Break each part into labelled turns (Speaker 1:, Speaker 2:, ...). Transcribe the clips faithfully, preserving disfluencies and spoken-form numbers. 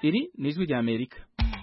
Speaker 1: Iri ni ijwi rya Amerika.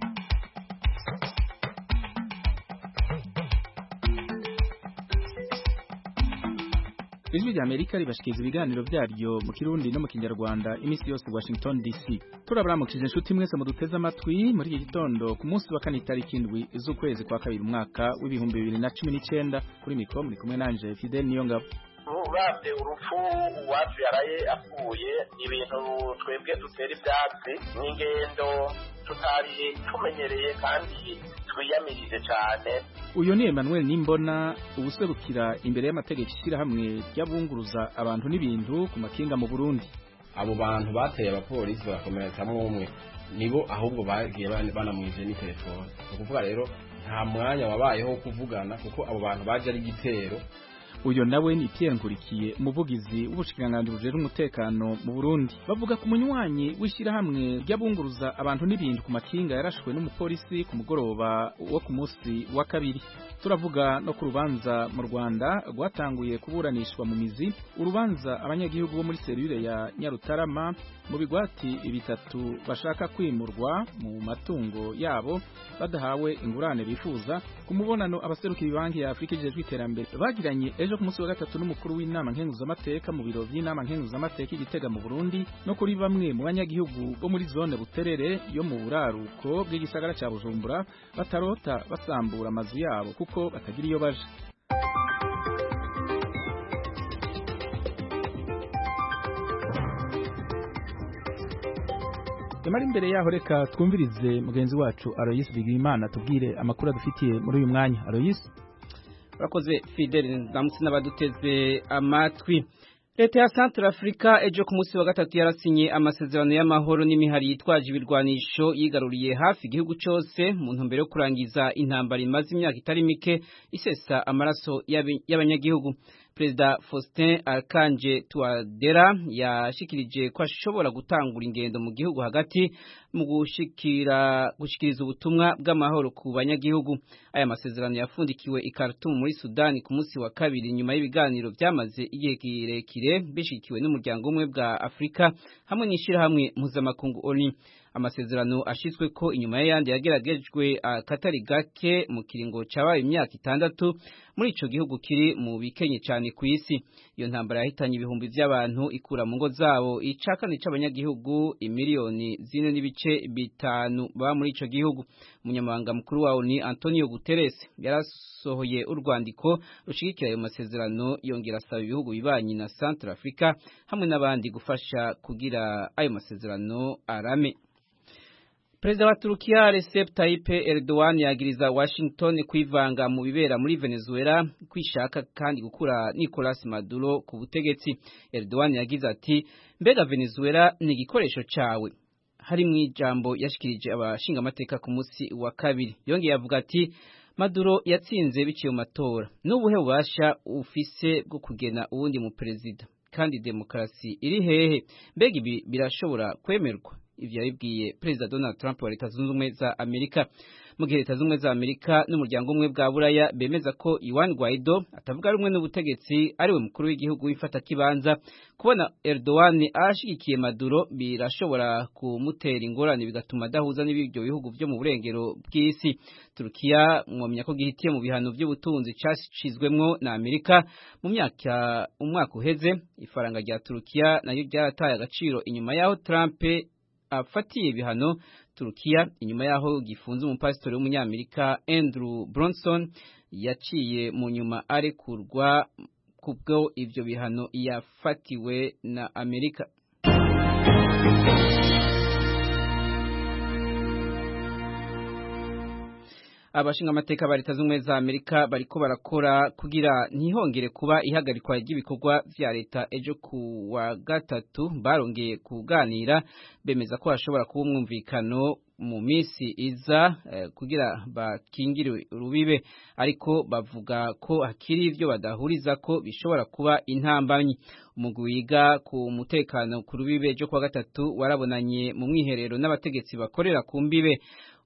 Speaker 1: Ijwi rya Amerika ribashikiriza ibiganiro byaryo mu Kirundi no mu Kinyarwanda imisi yose Washington D C. Turabaramukije inshuti mwese muduteze amatwi muri iki gitondo ku munsi wa kane itariki indwi z'ukwezi kwa kabiri umwaka w'ibihumbi bibiri na cumi n'icenda. Kuri mikro muri kumwe nanje Fidel Niyongabo.
Speaker 2: Uravye urupfu uwacu yaraye apfuye ibintu twebwe dutera ivyatsi n'ingendo tutari tumenyereye kandi twiyamirije cyane.
Speaker 1: Uyo ni Emmanuel Nimbona ubuserukira imbere y'amategeko ishirahamwe ry'abunguruza abantu n'ibintu ku makinga mu Burundi.
Speaker 3: Abo bantu bateye abapolisi barakomeretsamwe umwe nibo ahubwo bagiye banamwije ni telefone. Ukuvuga rero nta mwanya wabayeho wo kuvugana kuko abo bantu baje ari gitero.
Speaker 1: Uyo nawe ni Pierre Nkurikiye umuvugizi w'ubushikiranganji bujejwe umutekano mu Burundi. Bavuga ku munywanyi w'ishirahamwe ry'abunguruza abantu n'ibintu ku makinga yarashwe n'umupolisi ku mugoroba wo ku munsi wa kabiri. Turavuga no ku rubanza mu Rwanda rwatanguye kuburanishwa mu mizi, urubanza abanyagihugu bo muri serire ya Nyarutarama mu bigwati bitatu bashaka kwimurwa mu matungo yabo badahawe ingurane bifuza ku mubonano abaserukira banki ya Afrika ijejwe iterambere bagiranye ejo ku munsi wa gatatu n'umukuru w'inama nkenguzamateka mu biro by'inama nkenguzamateka igitega mu Burundi no kuri bamwe mu banyagihugu bo muri zone Buterere yo mu buraruko bw'igisagara ca Bujumbura batarota basambura amazu yabo kuko batagira iyo baje. Emari imbere yaho reka twumvirize mugenzi wacu Aloyes Bigimana tubwire amakuru adufitiye muri uyu mwanya. Aloyes,
Speaker 4: urakoze Fidel, ndamutse n'abaduteze amatwi. Leta ya Central Africa ejo ku munsi wa gatatu yarasinye amasezerano y'amahoro n'imihari yitwaje ibirwanisho yigaruriye hafi igihugu cyose mu ntumbero yo kurangiza intambara imaze imyaka itari mike isesa amaraso y'abanyagihugu. Perezida Faustin Archange Touadera yashikirije ko ashobora gutangura ingendo mu gihugu hagati mu gushikira gushikiriza ubutumwa bw'amahoro ku banyagihugu. Aya masezerano yafundikiwe i Khartoum muri Sudani ku munsi wa kabiri nyuma y'ibiganiro byamaze igihe kirekire bishikiwe n'umuryango umwe bwa Afrika hamwe n'ishirahamwe mpuzamakungu O N U. Amasezerano ashitswe ko inyuma y'ayandi yageragejwe akatari gake mu kiringo cabaye imyaka itandatu muri ico gihugu kiri mu bikenye cyane ku isi. Iyo ntambara yahitanye ibihumbi by'abantu ikura mu ngo zabo icakane c'abanyagihugu imiliyoni zine n'ibice bitanu baba muri ico gihugu. Umunyamabanga mukuru wa O N U Antonio Guterres yarasohoye urwandiko rushigikira ayo masezerano yongera asaba ibihugu bibanyi na Central Africa hamwe n'abandi gufasha kugira ayo masezerano arame. Perezida wa Turukiya Recep Tayyip Erdogan yagiriza Washington kwivanga mu bibera muri Venezuela kwishaka kandi gukura Nicolas Maduro ku butegetsi. Erdogan yagize ati mbega Venezuela ni igikoresho cawe. Hari mu ijambo yashikirije abashinga amateka ku munsi wa kabiri. Yongeye avuga ati Maduro yatsinze biciye mu matora. N'ubuhe bubasha ufise bwo kugena uwundi mu perezida kandi demokrasi iri hehe? Mbega ibi birashobora kwemerwa? Ivyo yabibwiye Perezida Donald Trump wa Leta Zunze Ubumwe za Amerika. Mu gihe Leta Zunze Ubumwe za Amerika n'umuryango umwe bwa Buraya bemeza ko Juan Guaido atavuga rumwe n'ubutegetsi ariwe mukuru w'igihugu wifata kibanza, kubona Erdogan ashigikiye Maduro birashobora kumutera ingorane bigatuma adahuza n'ibyo bihugu byo mu burengero bw'isi. Turukiya mwomenya ko gihitiye mu bihano by'ubutunzi cyashizwemwo na Amerika mu myaka umwaka uheze. Ifaranga rya Turukiya nayo ryarataye agaciro inyuma yaho Trump afatiye ibihano Turukiya inyuma yaho gifunze umupasitori w'umunyamerika Andrew Bronson yaciye mu nyuma arekurwa kubwo ivyo bihano yafatiwe na Amerika. Abashinga amateka ba Leta Zunze Ubumwe za Amerika bariko barakora kugira ntihongere kuba ihagarikwa ry'ibikorwa vya leta. Ejo ku wa gatatu barongeye kuganira bemeza ko hashobora kuba umwumvikano mu misi iza eh, kugira bakingire urubibe, ariko bavuga ko hakiri ivyo badahuriza ko bishobora kuba intambamyi. Umugwi wiga ku mutekano ku rubibe ejo ku wa gatatu warabonanye mu mwiherero n'abategetsi bakorera ku mbibe.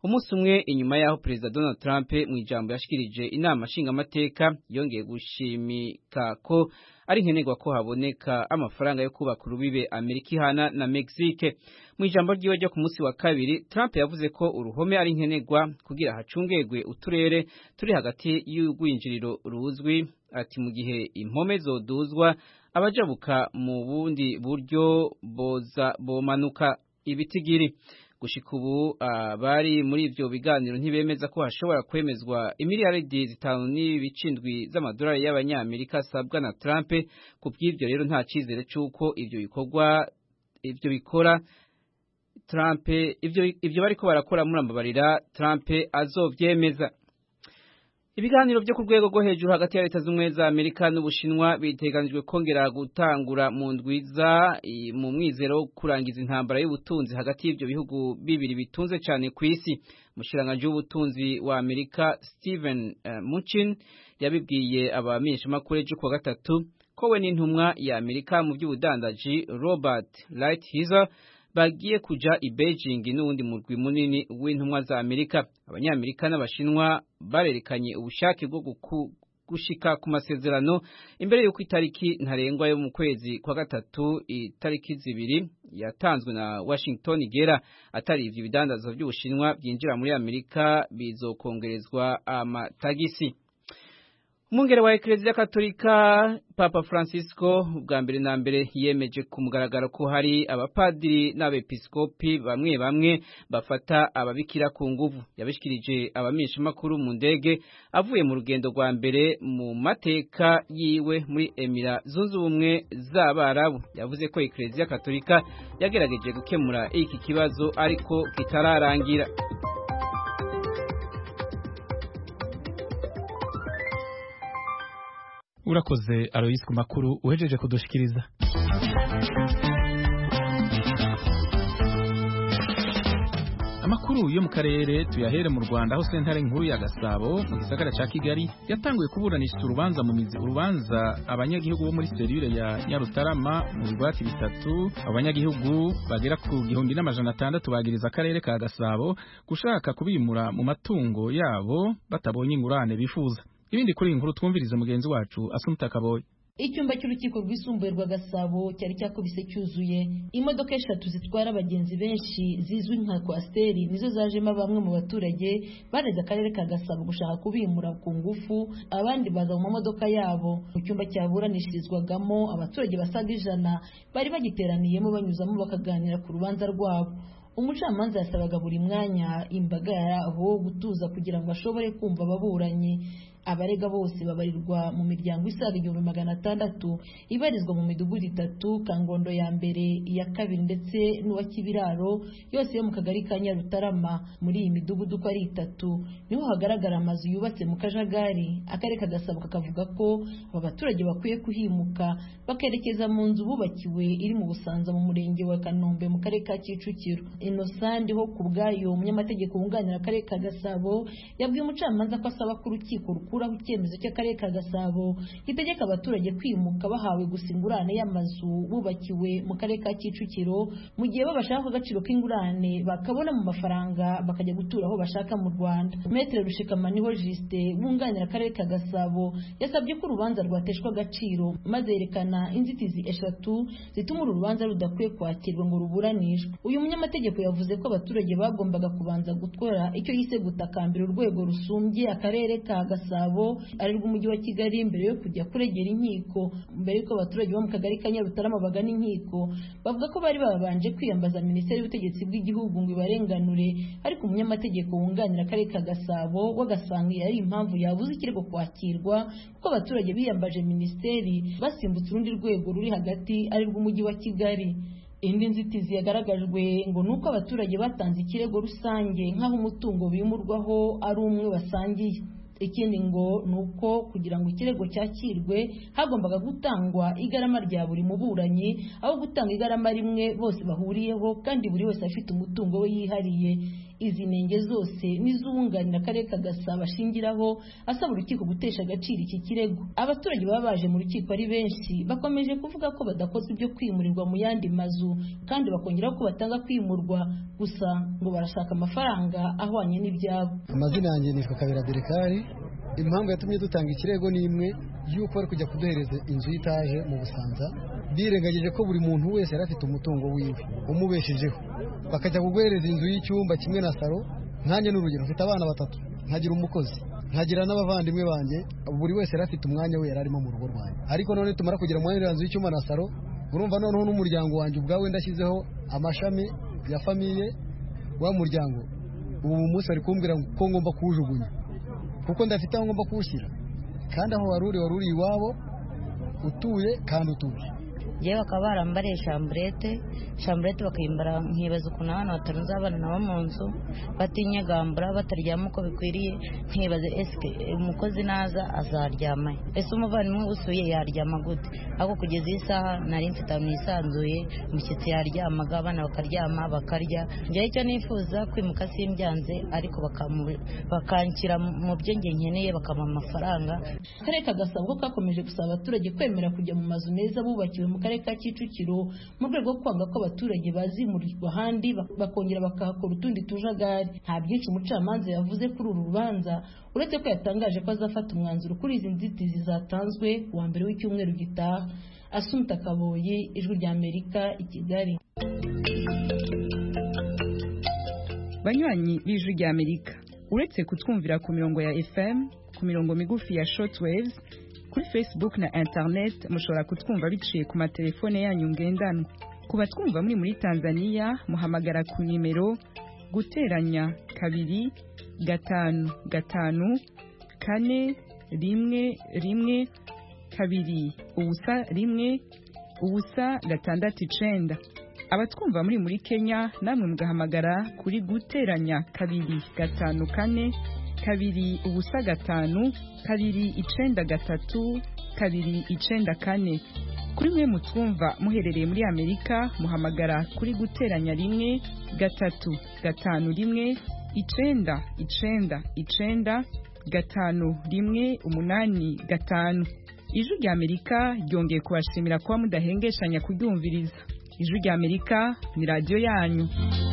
Speaker 4: umunsi umwe inyuma yaho Perezida Donald Trump mu ijambo yashikirije inama nshingamateka yongeye gushimika ko ari nkenerwa ko haboneka amafaranga yo kubaka urubibe Amerika ihana na Mexique. Mu ijambo ryiwe ryo ku munsi wa kabiri, Trump yavuze ko uruhome ari nkenerwa kugira hacungegwe uturere turi hagati y'urwinjiriro ruzwi, ati mu gihe impome zoduzwa abajabuka mu bundi buryo boza bomanuka ibitigiri. Gushika ubu abari muri ivyo biganiro ntibemeza ko hashobora kwemezwa imiliyaridi zitanu n'ibicindwi z'amadolari y'abanyamerika asabwa na Trump. Ku bw'ivyo rero nta cizere c'uko ivyo bikorwa ivyo bikora Trump ivyo ivyo bariko barakora muri ambabarira Trump azovyemeza. Ibiganiro byo ku rwego rwo hejuru hagati ya Leta z'Ubumwe za Amerika n'Ubushinwa biteganijwe kongera gutangura mu ndwiza mu mwizero wo kurangiza intambara y'ubutunzi hagati y'ivyo bihugu bibiri bitunze cyane ku isi. Umushiranganje w'ubutunzi wa Amerika Steven uh, Mnuchin yabibwiye abamenyeshamakuru ejo kuwa gatatu ko we n'intumwa ya Amerika mu by'ubudandaji Robert Lighthizer bagiye kuja i Beijing n'uwundi murwi munini w'intumwa za Amerika. Abanyamerika n'Abashinwa barerekanye ubushake bwo gushika ku masezerano imbere y'uko itariki ntarengwa yo mu kwezi kwa gatatu itariki zibiri yatanzwe na Washington igera. Atari ivyo bidandazo by'Ubushinwa byinjira muri Amerika bizokongerezwa amatagisi. Umwungere wa Eklezia Katolika Papa Francisco bwa mbere na mbere yemeje ku mugaragaro ko hari abapadiri n'abepiskopi bamwe bamwe bafata ababikira ku nguvu. Yabishikirije abamenyeshamakuru mu ndege avuye mu rugendo rwa mbere mu mateka yiwe muri Emira Zunze Ubumwe z'Abarabu. Yavuze ko Eklezia Katolika yagerageje gukemura iki kibazo ariko kitararangira.
Speaker 1: Urakoze Alois ku makuru uhejeje kudushikiriza. Amakuru yo mu karere tuyahere mu Rwanda aho sentare nkuru ya Gasabo mu gisagara ca Kigali yatanguye kuburanisha urubanza mu mizi urubanza abanyagihugu bo muri serire ya Nyarutarama mu bigwati bitatu. Abanyagihugu bagera ku gihumbi n'amajana atandatu bagiriza akarere ka Gasabo gushaka kubimura mu matungo yabo batabonye ingurane bifuza. Ibindi kuri inkuru twumvirize mugenzi wacu Asumta Kaboyi.
Speaker 5: Icyumba cy'urukiko rwisumbuye rwa Gasabo cyari cyakubise cyuzuye. Imodoka eshatu zitwara abagenzi benshi zizwi nka kwasteri nizo zajemo bamwe mu baturage bareze akarere ka Gasabo gushaka kubimura ku ngufu, abandi baza mu modoka yabo. Mu cyumba cyaburanishirizwagamo abaturage basaga ijana bari bagiteraniyemo banyuzamo bakaganira ku rubanza rwabo. Umucamanza yasabaga buri mwanya imbaga yaho gutuza kugira ngo ashobore kumva ababuranyi. Abarega bose babarirwa mu miryango isaga igihumbi magana atandatu ibarizwa mu midugudu itatu, Kangondo ya mbere, iya kabiri ndetse n'uwa Kibiraro, yose yo mu kagari ka Nyarutarama. Muri iyi midugudu ko ari itatu niho hagaragara amazu yubatse mu kajagari. Akarere ka Gasabo kakavuga ko aba baturage bakwiye kuhimuka bakerekeza mu nzu bubakiwe iri mu Busanza mu murenge wa Kanombe mu karere ka Kicukiro. Innocent ho kubwayo umunyamategeko wunganira akarere ka Gasabo yabwiye umucamanza ko asaba ko urukiko rukuraho icyemezo cy'akarere ka Gasabo gitegeka abaturage kwimuka bahawe gusa ingurane y'amazu bubakiwe mu karere ka Kicukiro, mu gihe babashaka agaciro k'ingurane bakabona mu mafaranga bakajya gutura aho bashaka mu Rwanda. Maître Rushikamaniho Juste wunganira akarere ka Gasabo yasabye ko urubanza rwateshwa agaciro maze yerekana inzitizi eshatu zituma uru rubanza rudakwiye kwakirwa ngo ruburanishwe. Uyu munyamategeko yavuze ko abaturage bagombaga kubanza gutwara icyo yise gutakambira urwego rusumbye akarere ka Gasabo ari rw'umujyi wa Kigali mbere yo kujya kuregera inkiko. Mbere yuko abaturage bo mu kagari ka Nyarutarama bagana inkiko bavuga ko bari babanje kwiyambaza Minisiteri y'Ubutegetsi bw'Igihugu ngo ibarenganure, ariko umunyamategeko wunganira akarere ka Gasabo wagasanga yari impamvu yabuze ikirego kwakirwa kuko abaturage biyambaje Minisiteri basimbutse urundi rwego ruri hagati ari rw'umujyi wa Kigali. Indi nzitizi yagaragajwe ngo nuko abaturage batanze ikirego rusange nk'aho umutungo bimurwaho ari umwe basangiye. Ikindi ngo nuko kugira ngo ikirego cyakirwe hagombaga gutangwa igarama rya buri muburanyi aho gutanga igarama rimwe bose bahuriyeho kandi buri wese afite umutungo we yihariye. izi nenge zose n'izunganira akarere ka Gasabo ashingiraho asaba urukiko gutesha agaciro iki kirego. Abaturage baba baje mu rukiko ari benshi bakomeje kuvuga ko badakozwe ibyo kwimurirwa mu yandi mazu kandi bakongera ko batanga kwimurwa gusa ngo barashaka amafaranga ahwanye n'ibyabo.
Speaker 6: Amazina yanjye nitwa Kabera Derekari. Impamvu yatumye dutanga ikirego ni imwe yuko bari kujya kuduhereza inzu y'itaje mu Busanza birengagije ko buri muntu wese yari afite umutungo wiwe umubeshejeho, bakajya kuguhereza inzu y'icyumba kimwe na saro. Nkanjye n'urugero mfite abana batatu, nkagira umukozi, nkagira n'abavandimwe banjye, buri wese yari afite umwanya we yari arimo mu rugo rwanjye. Ariko none tumara kugira umwanya w'inzu y'icyumba na saro, urumva noneho n'umuryango wanjye ubwawe ndashyizeho amashami ya famiye wa muryango, ubu munsi bari kumbwira ko ngomba kuwujugunya kuko ndafite aho ngomba kuwushyira, kandi aho waruri waruri iwabo utuye kandi utuje.
Speaker 7: Yewe bakaba barambariye shamburete shamburete bakayimbara, nkibaza ukuntu abana batarunze abana nabo mu nzu batinyegambura bataryama uko bikwiriye. Nkibaza eske umukozi naza azaryama, ese umuvandimwe usuye yaryama gute? Ako kugeza iyi saha nari mfite ahantu nisanzuye, umushyitsi yaryamaga, abana bakaryama bakarya. Njyewe icyo nifuza kwimuka simbyanze, ariko bakanshyira mu byo nge nkeneye bakampa amafaranga.
Speaker 5: Akarere ka Gasabo kakomeje gusaba abaturage kwemera kujya mu mazu meza bubakiwe mu karere ka Kicukiro mu rwego rwo kwanga ko abaturage bazimurirwa ahandi bakongera bakahakora utundi tujagari. Nta byinshi umucamanza yavuze kuri uru rubanza uretse ko yatangaje ko azafata umwanzuro kuri izi nzitizi zatanzwe wa mbere w'icyumweru gitaha. Asumta Kaboye, Ijwi rya Amerika, i Kigali.
Speaker 8: Banywanyi b'Ijwi rya Amerika, uretse kutwumvira ku mirongo ya F M, ku mirongo migufi ya shortwaves, kuri Facebook na internet mushobora kutwumva biciye ku matelefone yanyu ngendanwa. Kuba twumva muri muri Tanzania muhamagara ku nimero guteranya kabiri gatanu gatanu kane rimwe rimwe kabiri ubusa rimwe ubusa gatandatu icenda. Abatwumva muri muri Kenya namwe mugahamagara kuri guteranya kabiri gatanu kane kabiri ubusa gatanu kabiri icenda gatatu kabiri icenda kane. Kuri mwe mutwumva muherereye muri Amerika muhamagara kuri guteranya rimwe gatatu gatanu rimwe icenda icenda icenda gatanu rimwe umunani gatanu. Ijwi rya Amerika ryongeye kubashimira kuba mudahengeshanya kuryumviriza. Ijwi rya Amerika ni radio yanyu.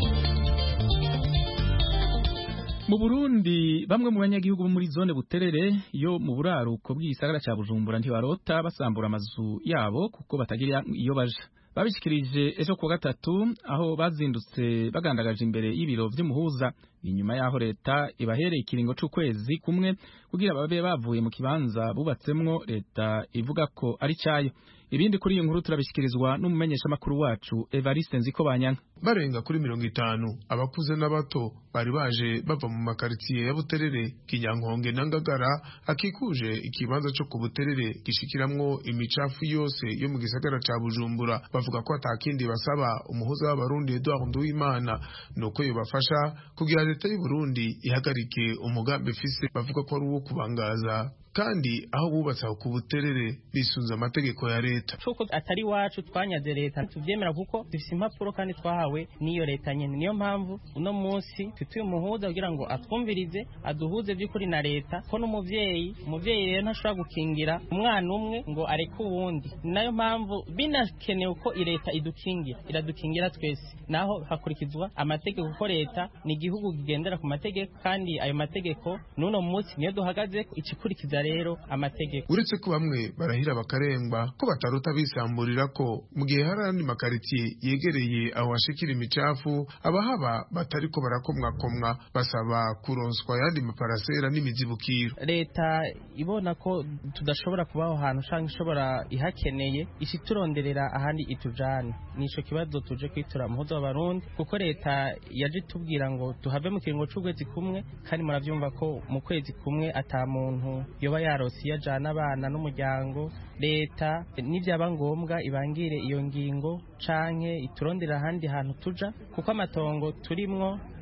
Speaker 1: Mu Burundi bamwe mu banyagihugu muri zone Buterere yo mu buraruko bw'isagara cya Bujumbura ntibarota basambura amazu yabo kuko batagira iyo baje. Babishikirije ejo ku gatatu aho bazindutse bagandagaje imbere y'ibiro vy'umuhuza inyuma yaho leta ibahereye ikiringo c'ukwezi kumwe kugira babe bavuye mu kibanza bubatsemwo leta ivuga ko ari cyayo. Ibindi kuri iyo nkuru turabishikirizwa n'umumenyesha makuru wacu Evariste Nzikobanyana.
Speaker 9: Barenga kuri mirongo itanu abakuze n'abato bari baje bava mu makaritsiye ya Buterere, Kinyankonge na Ngagara akikuje ikibanza cyo ku Buterere gishikiramwo imicafu yose yo mu gisagara ca Bujumbura. Bavuga ko atakindi basaba umuhuza w'abarundi Edouard Nduwimana nuko yobafasha kugira leta y'u Burundi ihagarike umugambi ifise bavuga ko ari uwo kubangaza kandi aho bubatse ku Buterere bisunza amategeko ya leta.
Speaker 10: Cuko atari wacu twanyaze leta tuvyemera kuko dufise impapuro kandi twahawe niyo leta nyene. Niyo mpamvu uno munsi tutuye umuhuza kugira ngo atwumvirize aduhuze by'ukuri na leta ko n'umuvyeyi umuvyeyi rero ntashobora gukingira umwana umwe ngo areke uwundi. Nayo mpamvu binakenewe ko leta idukingira iradukingira twese, naho hakurikizwa amategeko ko leta ni igihugu kigendera ku mategeko kandi ayo mategeko nuno munsi niyo duhagaze ikikurikiza rero amategeko.
Speaker 9: Uretse ko bamwe barahira bakarengwa ko batarota bisamburira ko mu gihe hari andi makaritsiye yegereye aho hashikira imicafu abahaba batariko barakomwakomwa basaba kuronswa yandi maparasera n'imizibukiro.
Speaker 10: Leta ibona ko tudashobora kubaho ahantu canke ishobora ihakeneye ishituronderera ahandi itujane. Nico kibazo tuje kwitura muhuza w'abarundi kuko leta yaje tubwira ngo tuhave mu kiringo c'ukwezi kumwe kandi muravyumva ko mu kwezi kumwe ata muntu yoba yarosi yajana abana n'umuryango. Leta nivyaba ngombwa ibangire iyo ngingo canke iturondera ahandi hantu tuja kuko amatongo turimwo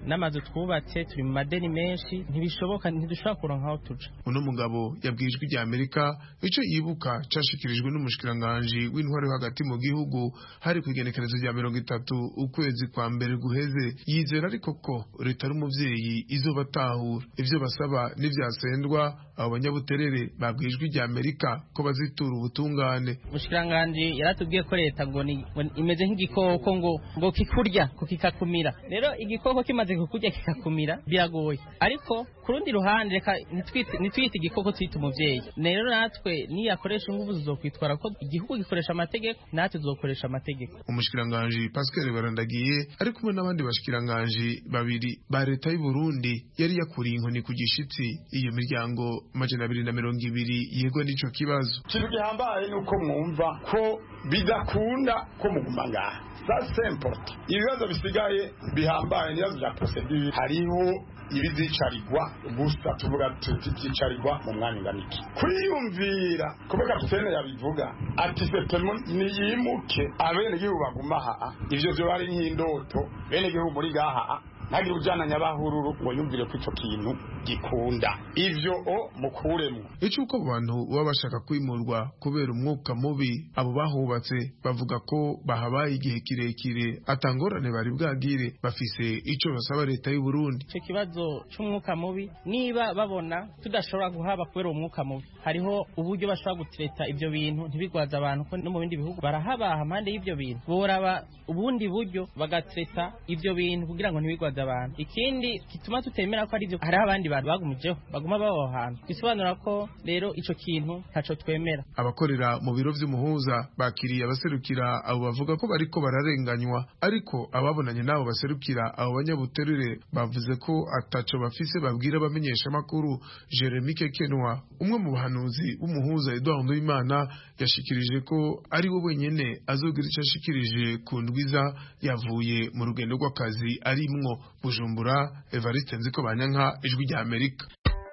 Speaker 10: n'amazu twubatse turi mu madeni menshi ntibishoboka ntidushobora kuronka aho tuja.
Speaker 9: Uno mugabo yabwijwe rya Amerika ico yibuka cashikirijwe n'umushikiranganje w'intwaro hagati mu gihugu hari kwigenekerezo rya mirongo itatu ukwezi kwa mbere guheze. Yizera ariko ko leta ari umuvyeyi izobatahura ivyo basaba n'ivyasendwa abo banyabuterere babwijwe rya Amerika ko bazitura ubutungane.
Speaker 10: Umushikiranganje yaratubwiye ko leta ngo imeze nk'igikoko ngo ngo kikurya kukikakumira. Rero igikoko kimaze kukurya kikakumira biragoye, ariko kurundi ruhande reka nitwite igikoko twita umuvyeyi. Rero natwe niyakoresha ingufu zokwitwara ko igihugu gikoresha amategeko, natwe tuzokoresha amategeko.
Speaker 9: Umushikiranganje Pascal Barandagiye ari kumwe n'abandi bashikiranganje babiri ba leta y'u Burundi yari yakuriye inkoni ku gishitsi iyo miryango majana abiri na mirongo ibiri yego n'ico kibazo.
Speaker 11: Ikintu gihambaye nuko mwumva ko bidakunda ko muguma ngaha. That's simple. Ibibazo bisigaye bihambaye niyo bya procedure hariho ibizicarirwa gusa tuvuga tuticarirwa mu mwanya nganiki kwiyumvira kubeka tutene yabivuga ati sepemo niyimuke abene gihugu baguma ha ivyo byo bari nk'indoto bene gihugu muri gaha ntagira ujana nyabahururu ngo yumvire ko ico kintu gikunda ivyo o mukuremo
Speaker 9: ico uko abantu baba bashaka kwimurwa kubera umwuka mubi abo bahubatse bavuga ko bahabaye igihe kirekire atangorane bari bwagire bafise ico basaba leta y'u Burundi.
Speaker 10: Ico kibazo c'umwuka mubi niba babona tudashobora guhaba kubera umwuka mubi hariho uburyo bashobora gutreta ivyo bintu ntibigwaza abantu ko no mu bindi bihugu barahabaha amande y'ivyo bintu boraba ubundi buryo bagatreta ivyo bintu kugira ngo ntibigwaza abantu. Ikindi kituma tutemera ko ari ivyo hari abandi bantu bagumijeho baguma baho hantu bisobanura ko rero ico kintu ntaco twemera.
Speaker 9: Abakorera mu biro vy'umuhuza bakiriye abaserukira abo bavuga ko bariko bararenganywa ariko ababonanye nabo baserukira abo banyabuterere bavuze ko ataco bafise babwira bamenyesha makuru. Jeremy Kekenwa umwe mu bahanuzi w'umuhuza Edouard Ndoimana yashikirije ko ari we wenyene azogira ico ashikirije ku ndwiza yavuye mu rugendo rw'akazi arimwo Bujumbura. Evariste Nziko Banyanka, Ijwi rya Amerika.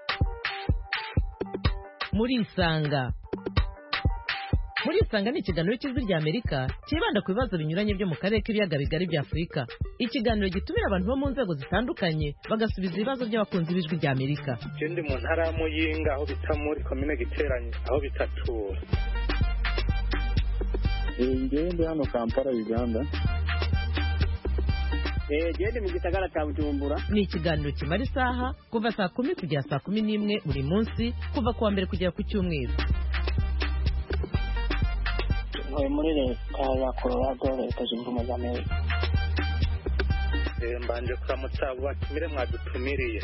Speaker 12: Muri Isanga Muri Isanga ni ikiganiro cy'Ijwi rya Amerika kibanda ku bibazo binyuranye byo mu karere k'ibiyaga bigari bya Afurika. Ikiganiro gitumira abantu bo mu nzego zitandukanye bagasubiza ibibazo by'abakunzi b'Ijwi rya Amerika.
Speaker 13: Ndi mu ntara ya Muyinga aho bita muri komine Giteranye aho bitatura.
Speaker 14: Ngende hano Kampala Uganda.
Speaker 15: Eh gende mu gisagara cya Bujumbura.
Speaker 12: Ni ikiganiro kimara isaha kuva saa kumi kugera saa kumi n'imwe buri munsi kuva kuwa mbere kugera ku cyumweru.
Speaker 15: Ntuye muri leta ya Colorado leta zunze ubumwe za Amerika.
Speaker 13: Eh mbanje kuramutsa batumire mwadutumiriye.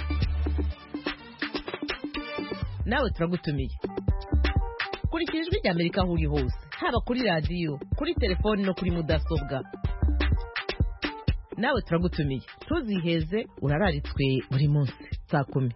Speaker 12: Nawe turagutumiye. Kurikira Ijwi rya Amerika aho uri hose haba kuri radio kuri telefoni no kuri mudasobwa. Nawe turagutumiye tuziheze urararitswe buri munsi saa kumi.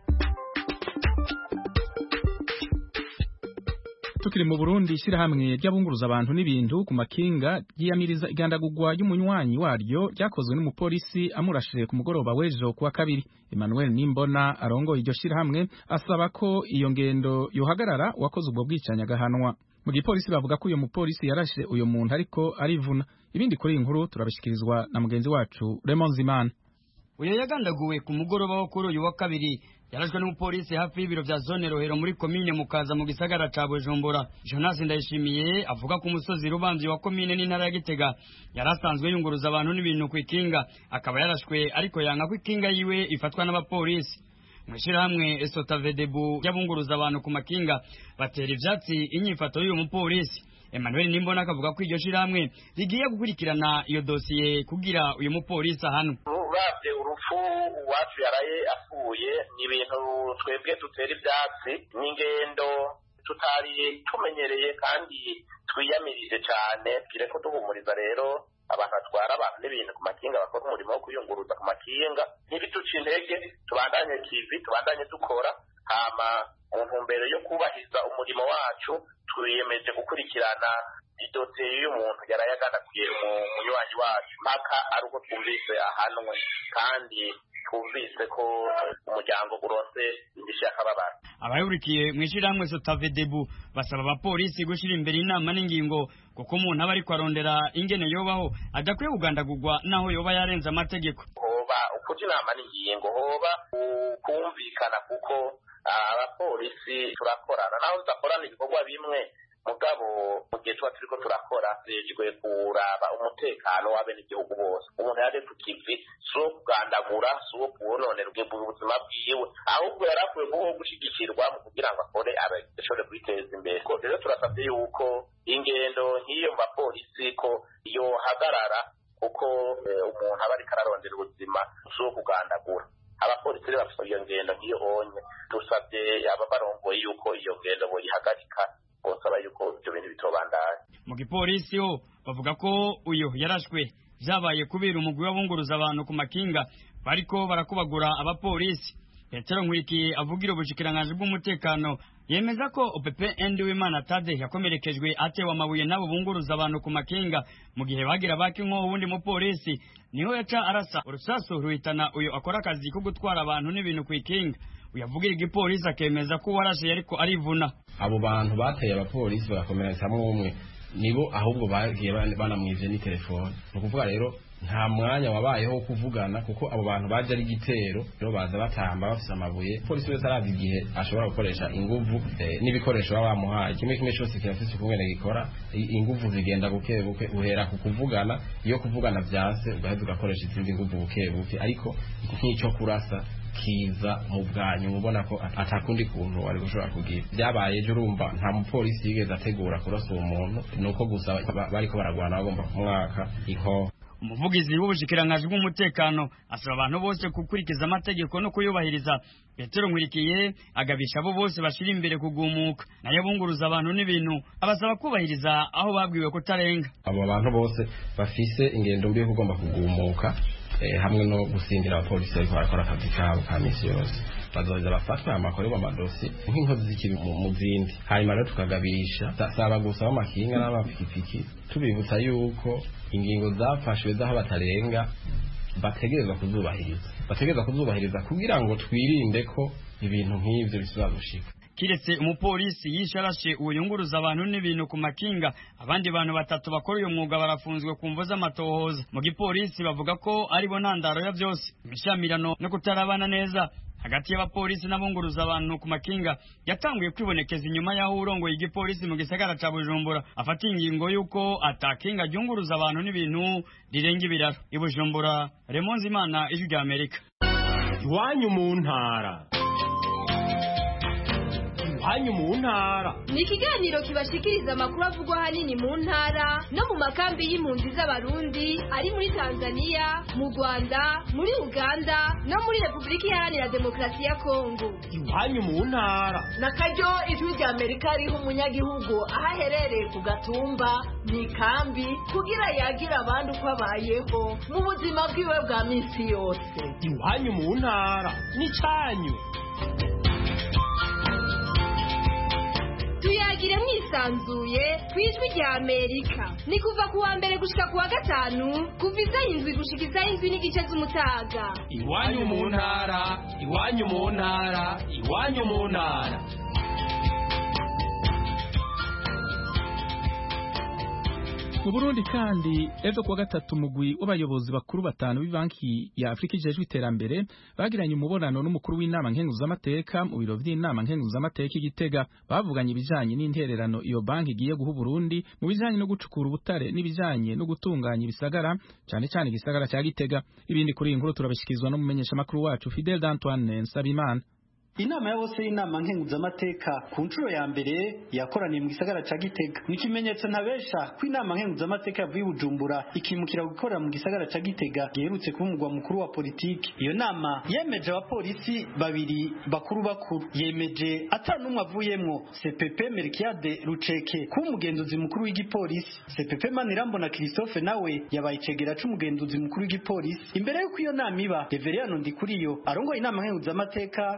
Speaker 1: Tukiri mu Burundi ishyirahamwe ry'abunguruza abantu n'ibintu ku makinga ryiyamiriza igandagurwa y'umunywanyi waryo ryakozwe n'umupolisi amurashije ku mugoroba w'ejo kuwa kabiri. Emmanuel Nimbona arongoye iryo shyirahamwe asaba ko iyo ngendo yohagarara wakoze ubwo bwicanya gahanwa. Mu gipolisi bavuga ko uyo mupolisi yarashe uyo muntu ariko arivuna. Ibindi kuri iyi nkuru turabishikirizwa na mugenzi wacu Raymond Zimana.
Speaker 16: Uyo yagandaguwe ku mugoroba wo kuri uyu wa kabiri yarashwe n'umupolisi hafi y'ibiro vya zone Rohero muri komine Mukaza mu gisagara ca Bujumbura. Jonas Ndayishimiye avuga ko umusozi Rubamvyi wa komine n'intara ya Gitega yarasanzwe yunguruza abantu n'ibintu kwikinga akaba yarashwe ariko yanka ko ikinga yiwe ifatwa n'abapolisi. Mwishirahamwe Esotavedebu y'abunguruza abantu ku makinga batera ivyatsi inyifato y'uyu mupolisi. Emmanuel Nimbona akavuga ko iryo shirahamwe rigiye gukurikirana iyo dosiye kugira uyu mupolisi hano.
Speaker 2: Uravye urupfu uwacu yaraye apfuye ni ibintu twebwe dutera ivyatsi n'ingendo tutari tumenyereye kandi twiyamirije cyane. Kireko duhumuriza rero abantu batwara abantu n'ibintu ku makinga bakora umurimo wo kuyunguruza ku makinga ntibituce intege tubandanye kivi tubandanye dukora hama mu ntumbero yo kubahiza umurimo wacu twiyemeje gukurikirana idosiye y'umuntu yarayaganaguye mu munywanyi wacu mpaka ari uko twumvise ahanwe kandi twumvise ko umuryango uronse indishyi y'akababaro.
Speaker 16: Abayurikiye mwishirahamwe Sotavedebu basaba abapolisi gushira imbere inama n'ingingo kuko umuntu aba ariko arondera ingene yobaho adakwiye kugandagurwa naho yoba yarenze amategeko.
Speaker 2: Hoba ukuja inama n'ingingo hoba kumvikana kuko abapolisi turakorana naho tudakorana ibikorwa bimwe mugabo mu gihe tuba turiko turakora tujejwe kuraba umutekano w'abenegihugu bose umuntu yaje ku kivi si uwo kugandagura si uwo kuwononera ubuzima bwiwe ahubwo yari akwiye kubaho gushigikirwa mu kugira ngo akore ashobore kwiteza imbere rero turasabye yuko ingendo nk'iyo mu bapolisi ko yohagarara kuko umuntu aba ariko ararondera ubuzima si uwo kugandagura abapolisi rero bafite iyo ngendo nk'iyo onye dusabye aba barongoye yuko iyo ngendo boyihagarika bosaba yuko ibyo bintu bitobandanya.
Speaker 16: Mu gipolisi ho bavuga ko uyo yarashwe vyabaye kubera umugwi w'abunguruza abantu ku makinga bariko barakubagura abapolisi. Petero Nkurikiye avugira ubushikiranganje bw'umutekano yemeza ko O P P Ndiwimana Tade yakomerekejwe atewe amabuye nabo bunguruza abantu ku makinga mu gihe bagira baki nko ubundi mu polisi niho yaca arasa urusasu ruhitana uyo akora akazi ko gutwara abantu n'ibintu ku ikinga. Uyavugira igipolisi akemeza ko warashe yariko arivuna.
Speaker 3: Abo bantu bateye abapolisi bagakomeretsamwe umwe nibo ahubwo bagiye banamwivye ni telefone. Nukuvuga rero nta mwanya wabayeho wo kuvugana kuko abo bantu baje ari gitero rero baza batamba bafise amabuye. Polisi wese arazi igihe ashobora gukoresha inguvu eh, n'ibikoresho baba bamuhaye. Kimwe kimwe cyose kirafise ukungene gikora, inguvu zigenda buke buke uhera ku kuvugana, iyo kuvugana vyanse ugaheza ugakoresha izindi nguvu buke buke, ariko nk'icyo kurasa kiza mu bwanyu mubona ko atakundi kuntu wari gushobora kugira. Byabaye ejo urumva nta mupolisi yigeze ategura kurasa uwo muntu, nuko gusa bariko baragwana bagomba kumwaka iho.
Speaker 16: Umuvugizi w'ubushikiranganje bw'umutekano asaba abantu bose gukurikiza amategeko no kuyubahiriza. Petero Nkurikiye agabisha abo bose bashira imbere kugumuka nayo bunguruza abantu n'ibintu abasaba kubahiriza aho babwiwe kutarenga.
Speaker 3: Abo bantu bose bafise ingendo mbi yo kugomba kugumuka eh, hamwe no gusindira abapolisi ariko barakora akazi kabo ka misi yose bazoza bafatwa amakorerwa amadosi nk'inkozi z'ikiri mu zindi. Hanyuma rero tukagabisha saba gusa amakinga n'abapikipiki tubibutsa yuko ingingo zafashwe zaho batarenga bategerezwa kuzubahiriza bategerezwa kuzubahiriza kugira ngo twirinde ko ibintu nk'ivyo bisubira gushika.
Speaker 16: Kiretse umupolisi yisharashe uyunguruza abantu n'ibintu ku makinga, abandi bantu batatu bakora uyu mwuga barafunzwe ku mvo z'amatohoza. Mu gipolisi bavuga ko ari bo ntandaro ya byose, imishamirano no kutarabana neza hagati y'abapolisi n'abunguruza abantu ku makinga yatanguye kwibonekeza inyuma y'aho urongoye igipolisi mu gisagara ca Bujumbura afata ingingo yuko atakinga ryunguruza abantu n'ibintu rirenga ibiraro. I Bujumbura, Raymond Zimana, Ijwi rya Amerika.
Speaker 17: Iwanyu mu ntara. Iwanyu mu ntara
Speaker 18: ni ikiganiro kibashikiriza amakuru avugwa hanini mu ntara no mu makambi y'impunzi z'abarundi ari muri Tanzania, mu Rwanda, muri Uganda no muri Republika Iharanira Demokarasi ya Kongo.
Speaker 17: Iwanyu mu ntara
Speaker 19: na karyo Ijwi rya Amerika riha umunyagihugu aho aherereye ku gatumba mu ikambi kugira yagira abandi uko abayeho mu buzima bwiwe bwa minsi yose.
Speaker 17: Iwanyu mu ntara ni canyu.
Speaker 18: Tuyagire mwisanzuye kwijwi rya Amerika. Ni kuva kuwa mbere gushika kuwa gatanu kuva isaha indwi gushika isaha indwi n'igice z'umutaga.
Speaker 17: Iwanyu mu ntara, iwanyu mu ntara, iwanyu mu ntara.
Speaker 1: Mu Burundi kandi ejo kuwa gatatu mugwi w'abayobozi bakuru batanu b'ibanki ya Afrika ijejwe iterambere bagiranye umubonano n'umukuru w'inama nkenguzamateka mu biro vy'inama nkenguzamateka igitega. Bavuganye ibijanye n'intererano iyo banki igiye guha Burundi mu bijanye no gucukura ubutare n'ibijanye no gutunganya ibisagara cyane cyane igisagara cya Gitega. Ibindi kuri inkuru turabishikizwa no mumenyesha makuru wacu Fidel Antoine Nsabimana.
Speaker 20: Inama ya bose y'inama nkenguzamateka ku nshuro ya mbere yakoraniye mu gisagara ca Gitega. Ni kimenyetso ntabesha ko inama nkenguzamateka yavuye Bujumbura ikimukira gukorera mu gisagara ca Gitega giherutse kuba umugwa mukuru wa politiki. Iyo nama yemeje abapolisi babiri bakuru bakuru, yemeje atari n'umwe avuyemwo C P P Melkiade Ruceke ku umugenduzi mukuru w'igipolisi. C P P Manirambona Christophe nawe yabaye icegera c'umugenduzi mukuru w'igipolisi. Imbere y'uko iyo nama iba, Reveriyano Ndikuriyo arongoye inama nkenguzamateka yabanje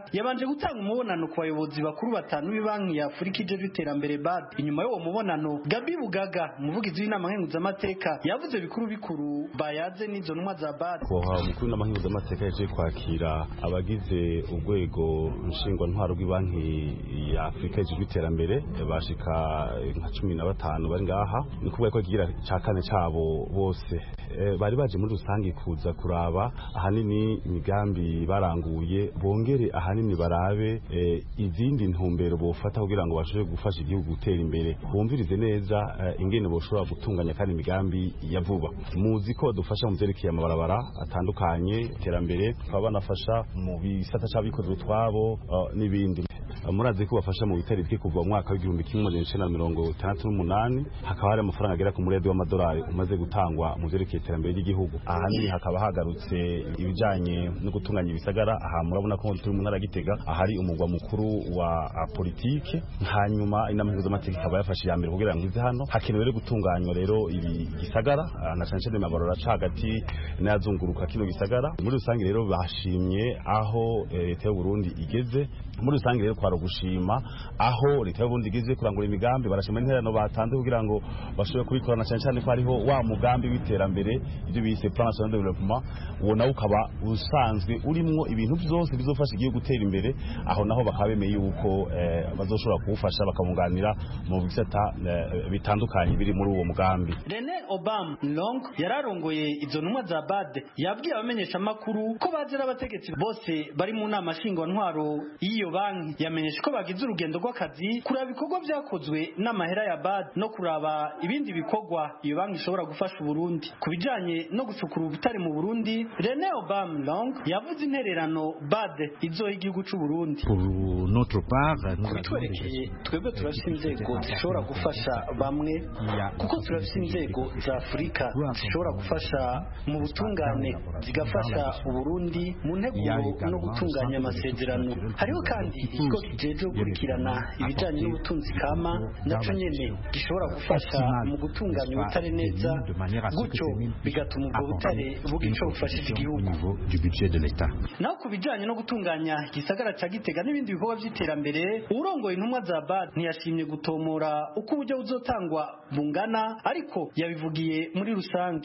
Speaker 20: gutanga umubonano ku bayobozi bakuru batanu b'ibanki ya Afurika ijejwe iterambere B A D. Inyuma y'uwo mubonano Gabi Bugaga umuvugizi w'inama nkenguzamateka yavuze bikuru bikuru bayaze n'izo ntumwa za B A D.
Speaker 21: Koha umukuru w'inama nkenguzamateka yaje kwakira abagize urwego nshingwantwaro rw'ibanki ya Afurika ijejwe iterambere bashika nka cumi na batanu bari ngaha, ni kuvuga ko kigira ca kane cabo bose bari baje muri rusange kuza kuraba ahanini imigambi baranguye, bongere ahanini barabe e, izindi ntumbero bofata kugira ngo bashobore gufasha igihugu gutera imbere, bumvirize neza e, ingene boshobora gutunganya kandi imigambi ya vuba. Muzi ko dufasha mu vyerekeye amabarabara atandukanye, iterambere, twaba banafasha mu bisata c'abikorera utwabo uh, n'ibindi. Murazi ko bafasha mu bitari bike kuva mu mwaka w'igihumbi kimwe magana icenda na mirongo itandatu n'umunani, hakaba hari amafaranga agera ku muredi w'amadolari umaze gutangwa mu vyerekeye iterambere ry'igihugu. Ahandi hakaba hagarutse ibijanye no gutunganya ibisagara. Aha murabona ko turi mu ntara ya Gitega, ahari umugwa mukuru wa politike. Hanyuma inama mpuzamategeko ikaba yafashe ya mbere kugira ngo ize hano, hakenewe rero gutunganywa rero ibi gisagara na cyane cyane amabarora aca hagati n'azunguruka kino gisagara. Muri rusange rero bashimye aho leta y'u Burundi igeze. Muri rusange rero kwaro gushima aho leta y'u Burundi igeze kurangura imigambi, barashima interano batanze kugira ngo bashobore kubikorana cyane cyane ko hariho wa mugambi w'iterambere ibyo bise plan national development, uwo nawo ukaba usanzwe urimwo ibintu byose bizofasha igihugu gutera imbere. Aho naho bakaba bemeye yuko eh, bazoshobora kuwufasha bakamunganira mu bisata eh, bitandukanye biri muri uwo mugambi.
Speaker 20: Rene Obama Long yararongoye izo ntumwa za B A D yabwiye abamenyesha makuru ko bazira abategetsi bose bari mu nama shingwantwaro y'iyo banki. Yamenyesha ko bagize urugendo rw'akazi kuraba ibikorwa byakozwe n'amahera ya B A D no kuraba ibindi bikorwa iyo banki ishobora gufasha Burundi. Ku bijanye no gusukura ubutare mu Burundi, Rene Obama Long yavuze intererano B A D izoha igihugu c'u Burundi. Kubitwerekeye twebwe turafise inzego zishobora gufasha bamwe, kuko turafise inzego za Afurika zishobora gufasha mu butungane, zigafasha Uburundi mu nteguro no gutunganya amasezerano. Hariho kandi ikigo kijeje gukurikirana ibijanye n'ubutunzi kama, naco nyene gishobora gufasha mu gutunganya ubutare neza, gutyo bigatuma ubwo butare bugico bufashije igihugu. Naho ku bijanye no gutunganya gisagara ca Gitega n'ibindi bikorwa vy'iterambere, urongoye intumwa za B A D ntiyashimye gutomora uko uburyo buzotangwa bungana, ariko yabivugiye muri rusangi.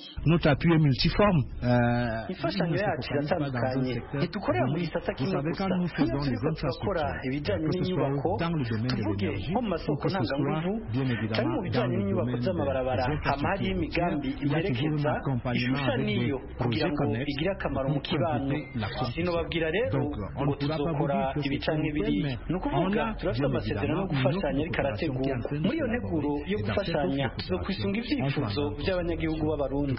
Speaker 20: Imfashanyo yacu iratandukanye, ntitukorera mu gisata kimwe gusa. Iyo turiko turakora ibijanye n'inyubako, tuvuge nko mu masoko ntanganguvu cyangwa mu bijanye n'inyubako z'amabarabara, hama hariho imigambi imerekeza ishusha niyo kugira ngo igire akamaro mu kibano. Sinobabwira rero ngo tuzokora ibi canke biriya, ni ukuvuga turafite amasezerano yo gufashanya ariko arategurwa. Muri iyo nteguro yo gufashanya tuzokwisunga ivyifuzo by'abanyagihugu b'Abarundi.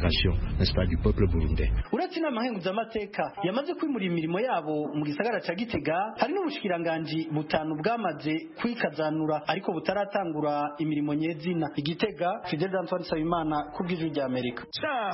Speaker 20: Uretse inama nkenguzamateka yamaze kwimura imirimo yabo mu gisagara ca Gitega, hari n'ubushikiranganji butanu bwamaze kwikazanura ariko butaratangura imirimo nyezina. Igitega, Fidel Antoine Sabimana ku bw'ijwi rya Amerika.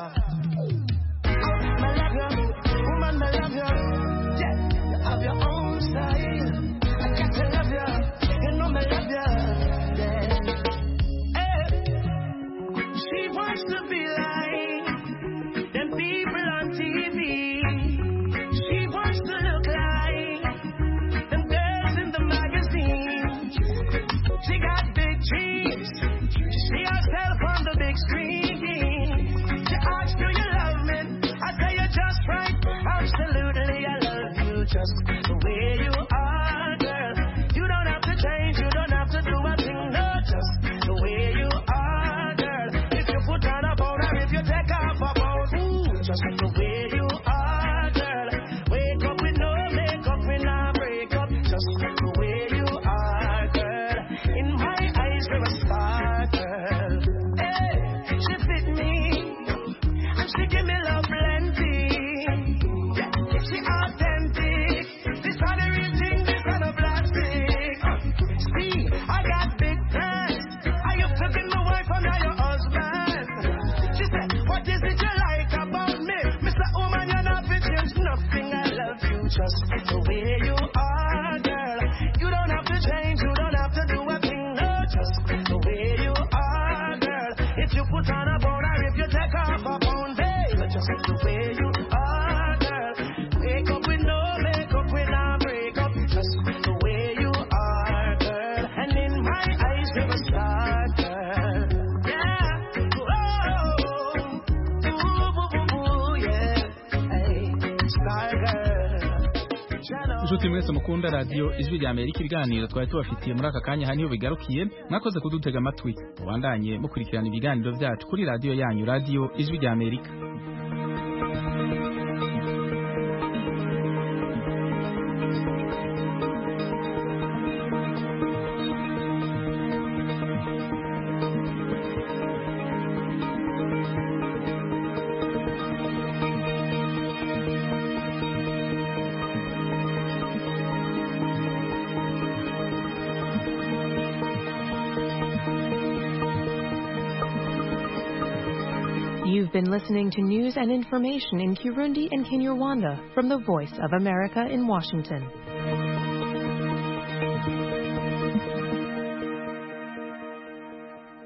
Speaker 22: She wants to be like them people on T V. She wants to look like them girls in the magazine. She got big dreams. She see herself on the big screen. She asks, do you love me? I tell you just right. Absolutely, I love you just the way you are, girl. You don't have to change. You don't have to do a thing. No, just the way you are, girl. If you put on a powder, if you take off a powder, ooh, just the way you are, girl. Wake up with no makeup, with no breakup, just the way you are, girl. In my eyes, you're a star, girl. Hey, she fit me, and she give me love plenty. Yeah, she authentic. This are the real thing, this are the plastic. Uh, see, I got big plans. I have taken my wife and now your husband. She said, what is it you like about me? Mister Woman, you're not fit, change nothing. I love you just the way you are, girl. You don't have to change, you don't have to do a thing. No, just the way you are, girl. If you put on a bone or if you take off a bone, babe, just the way you are, girl. Wake up with no makeup, with no breakup, just
Speaker 1: inshuti mwese mukunda radiyo ijwi rya Amerika, ibiganiro twari tubafitiye muri aka kanya haniho bigarukiye. Mwakoze kudutega amatwi, mubandanye mukurikirana ibiganiro byacu kuri radiyo yanyu, radiyo ijwi rya Amerika.
Speaker 4: You've been listening to news and information in Kirundi and Kinyarwanda from the Voice of America in Washington.